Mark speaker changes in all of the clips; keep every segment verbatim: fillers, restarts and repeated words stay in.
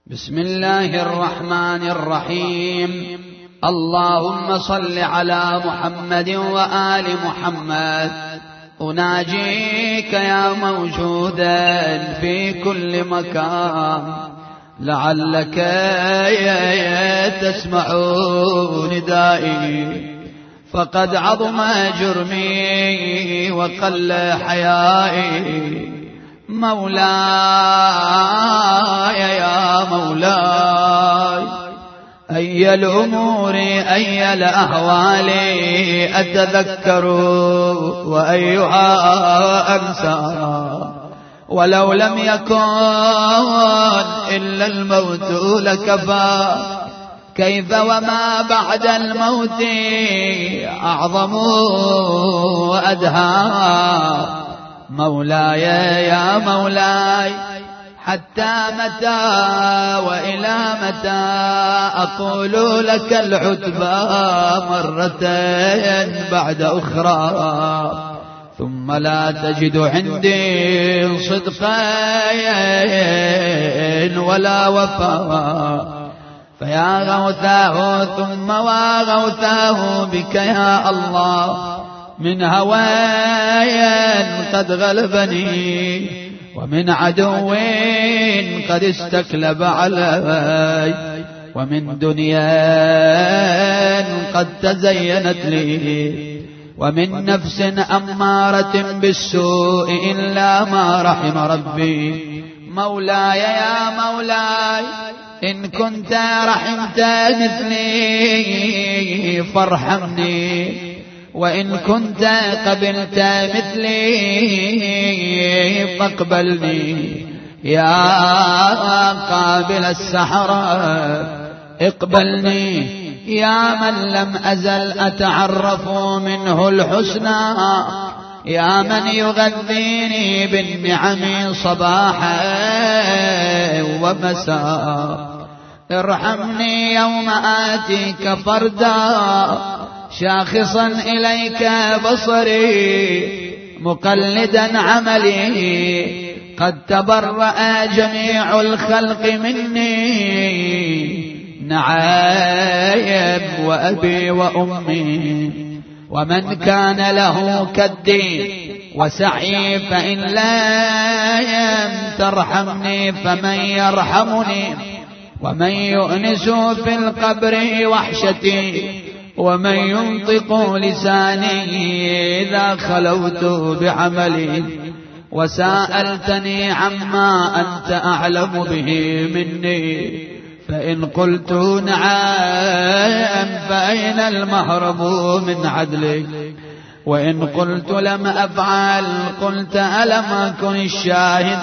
Speaker 1: بسم الله الرحمن الرحيم. اللهم صل على محمد وآل محمد. أناجيك يا موجودا في كل مكان، لعلك تسمع ندائي، فقد عظم جرمي وقل حيائي. مولاي يا مولاي، أي الأمور أي الأهوال أتذكر وأيها أنسى، ولو لم يكن إلا الموت لكفى. كيف وما بعد الموت أعظم وأدهى. مولاي يا مولاي، حتى متى وإلى متى أقول لك العتبى مرتين بعد أخرى، ثم لا تجد عندي صدقين ولا وفاء. فيا غوثاه ثم وغوثاه بك يا الله، من هوايا قد غلبني، ومن عدو قد استكلب علي، ومن دنيا قد تزينت لي، ومن نفس أمارة بالسوء إلا ما رحم ربي. مولاي يا مولاي، إن كنت رحمت مثلي فارحمني، وإن كنت قبلت مثلي فاقبلني. يا قابل السحرة اقبلني، يا من لم أزل أتعرف منه الحسنى، يا من يغذيني بالنعم صباحا ومساء. ارحمني يوم آتيك فردا، شاخصا إليك بصري، مقلدا عملي، قد تبرأ جميع الخلق مني. نعم وأبي وأمي، ومن كان له كدي وسعي، فإن لم ترحمني فمن يرحمني، ومن يؤنس في القبر وحشتي، ومن ينطق لساني إذا خلوت بعملي. وسألتني عما أنت أعلم به مني، فإن قلت نعم فأين المهرب من عدلك، وإن قلت لم أفعل قلت ألم أكن الشاهد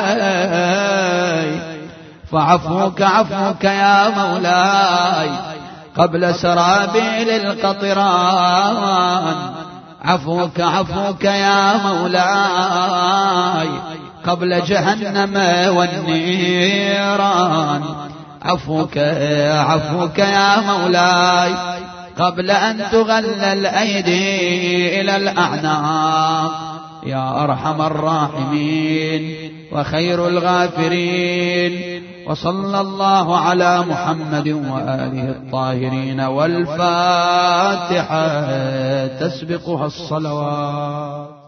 Speaker 1: علي. فعفوك عفوك يا مولاي قبل سرابيل القطران، عفوك عفوك يا مولاي قبل جهنم والنيران. عفوك عفوك يا مولاي قبل أن تغل الأيدي إلى الأعناق. يا أرحم الراحمين وخير الغافرين. وصلى الله على محمد وآله الطاهرين. والفاتحة تسبقها الصلوات.